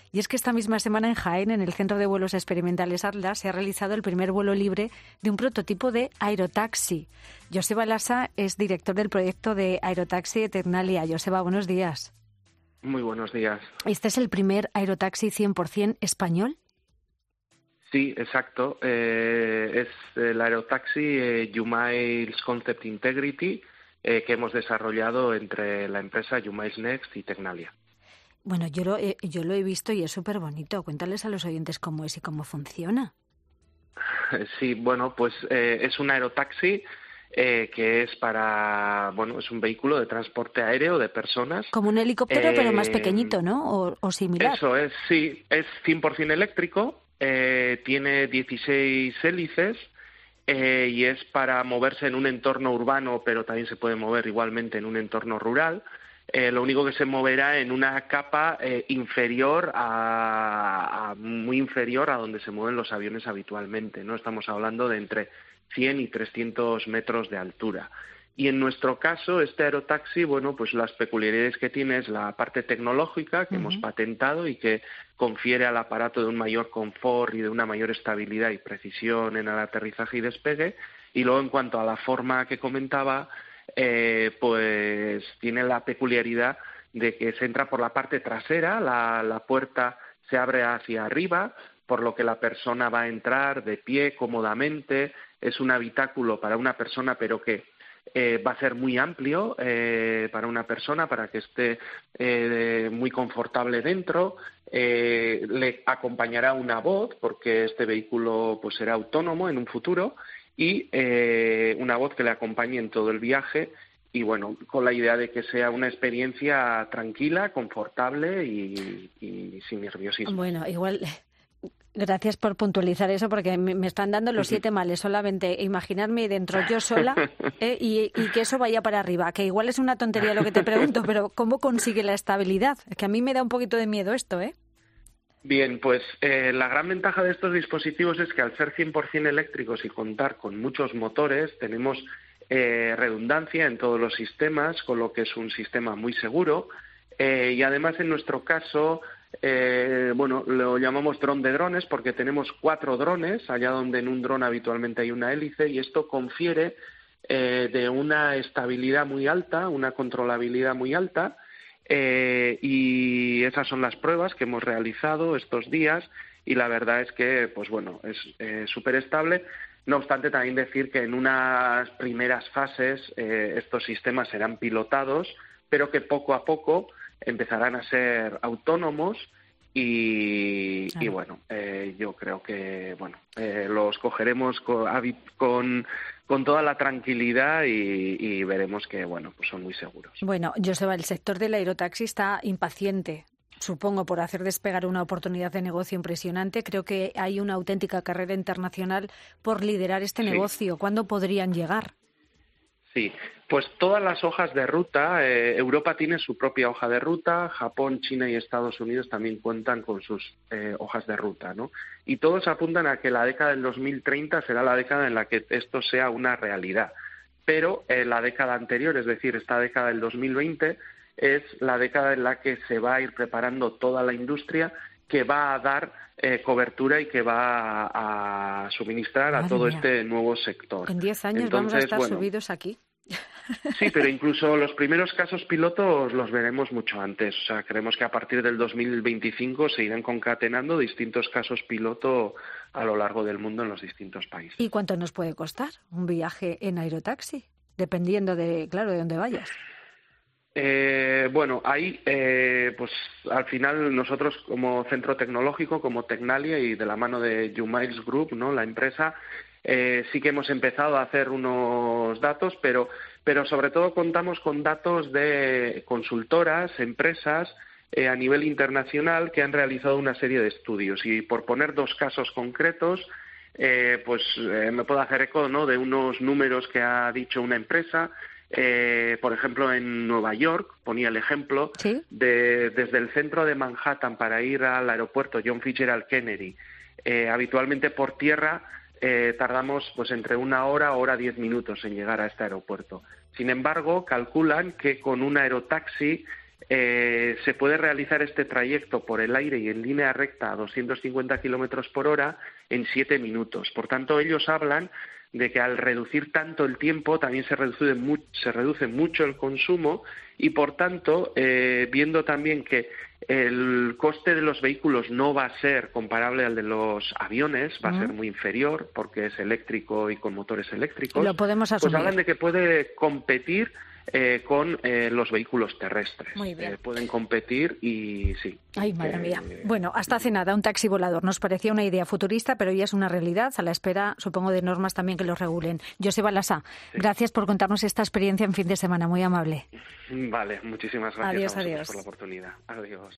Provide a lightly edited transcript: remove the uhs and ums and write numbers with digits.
Y es que esta misma semana en Jaén, en el Centro de Vuelos Experimentales Atlas, se ha realizado el primer vuelo libre de un prototipo de aerotaxi. Joseba Lassa es director del proyecto de aerotaxi de Tecnalia. Joseba, buenos días. Muy buenos días. ¿Este es el primer aerotaxi 100% español? Sí, exacto. Es el aerotaxi Youmiles Concept Integrity que hemos desarrollado entre la empresa Youmiles Next y Tecnalia. Bueno, yo lo he visto y es súper bonito. Cuéntales a los oyentes cómo es y cómo funciona. Sí, bueno, pues es un aerotaxi que es es un vehículo de transporte aéreo de personas. Como un helicóptero, pero más pequeñito, ¿no? O similar. Eso es, sí. Es 100% eléctrico, tiene 16 hélices y es para moverse en un entorno urbano, pero también se puede mover igualmente en un entorno rural. Lo único que se moverá en una capa muy inferior a donde se mueven los aviones habitualmente, ¿no? Estamos hablando de entre 100 y 300 metros de altura. Y en nuestro caso, este aerotaxi, bueno, pues las peculiaridades que tiene es la parte tecnológica que hemos patentado y que confiere al aparato de un mayor confort y de una mayor estabilidad y precisión en el aterrizaje y despegue. Y luego, en cuanto a la forma que comentaba, pues tiene la peculiaridad de que se entra por la parte trasera, la puerta se abre hacia arriba, por lo que la persona va a entrar de pie cómodamente. Es un habitáculo para una persona, pero que va a ser muy amplio para una persona, para que esté muy confortable dentro. Le acompañará una voz, porque este vehículo pues será autónomo en un futuro, y una voz que le acompañe en todo el viaje, y bueno, con la idea de que sea una experiencia tranquila, confortable y sin nerviosismo. Bueno, igual. Gracias por puntualizar eso, porque me están dando los 7 males solamente imaginarme dentro yo sola y que eso vaya para arriba, que igual es una tontería lo que te pregunto, pero ¿cómo consigue la estabilidad? Es que a mí me da un poquito de miedo esto, ¿eh? Bien, pues la gran ventaja de estos dispositivos es que al ser 100% eléctricos y contar con muchos motores, tenemos redundancia en todos los sistemas, con lo que es un sistema muy seguro. Y además, en nuestro caso, lo llamamos dron de drones porque tenemos 4 drones, allá donde en un dron habitualmente hay una hélice, y esto confiere de una estabilidad muy alta, una controlabilidad muy alta, y esas son las pruebas que hemos realizado estos días, y la verdad es que, pues bueno, es súper estable. No obstante, también decir que en unas primeras fases estos sistemas serán pilotados, pero que poco a poco empezarán a ser autónomos y yo creo que los cogeremos con toda la tranquilidad y veremos que pues son muy seguros. Bueno, Joseba, el sector del aerotaxi está impaciente, supongo, por hacer despegar una oportunidad de negocio impresionante. Creo que hay una auténtica carrera internacional por liderar este negocio. ¿Cuándo podrían llegar? Sí, pues todas las hojas de ruta, Europa tiene su propia hoja de ruta, Japón, China y Estados Unidos también cuentan con sus hojas de ruta, ¿no? Y todos apuntan a que la década del 2030 será la década en la que esto sea una realidad. Pero la década anterior, es decir, esta década del 2020, es la década en la que se va a ir preparando toda la industria que va a dar cobertura y que va a suministrar a todo este nuevo sector. En 10 años vamos a estar subidos aquí. Sí, pero incluso los primeros casos pilotos los veremos mucho antes. O sea, creemos que a partir del 2025 se irán concatenando distintos casos piloto a lo largo del mundo en los distintos países. ¿Y cuánto nos puede costar un viaje en aerotaxi? Dependiendo de dónde vayas. Ahí, pues al final nosotros como centro tecnológico, como Tecnalia y de la mano de Youmiles Group, ¿no?, la empresa, sí que hemos empezado a hacer unos datos, pero sobre todo contamos con datos de consultoras, empresas a nivel internacional que han realizado una serie de estudios. Y por poner 2 casos concretos, me puedo hacer eco, ¿no?, de unos números que ha dicho una empresa. Por ejemplo, en Nueva York, ponía el ejemplo, ¿sí?, desde el centro de Manhattan para ir al aeropuerto John Fitzgerald Kennedy, habitualmente por tierra tardamos pues entre 1 hora 10 minutos en llegar a este aeropuerto. Sin embargo, calculan que con un aerotaxi se puede realizar este trayecto por el aire y en línea recta a 250 kilómetros por hora en 7 minutos. Por tanto, ellos hablan de que al reducir tanto el tiempo también se reduce mucho el consumo y, por tanto, viendo también que el coste de los vehículos no va a ser comparable al de los aviones, va a ser muy inferior porque es eléctrico y con motores eléctricos. Lo podemos asumir. Pues hablan de que puede competir con los vehículos terrestres. Muy bien. Pueden competir y sí. Ay, madre mía. Bueno, hasta hace nada, un taxi volador. Nos parecía una idea futurista, pero ya es una realidad, a la espera, supongo, de normas también que los regulen. Joseba Lasa, gracias por contarnos esta experiencia en fin de semana, muy amable. Vale, muchísimas gracias adiós. por la oportunidad. Adiós.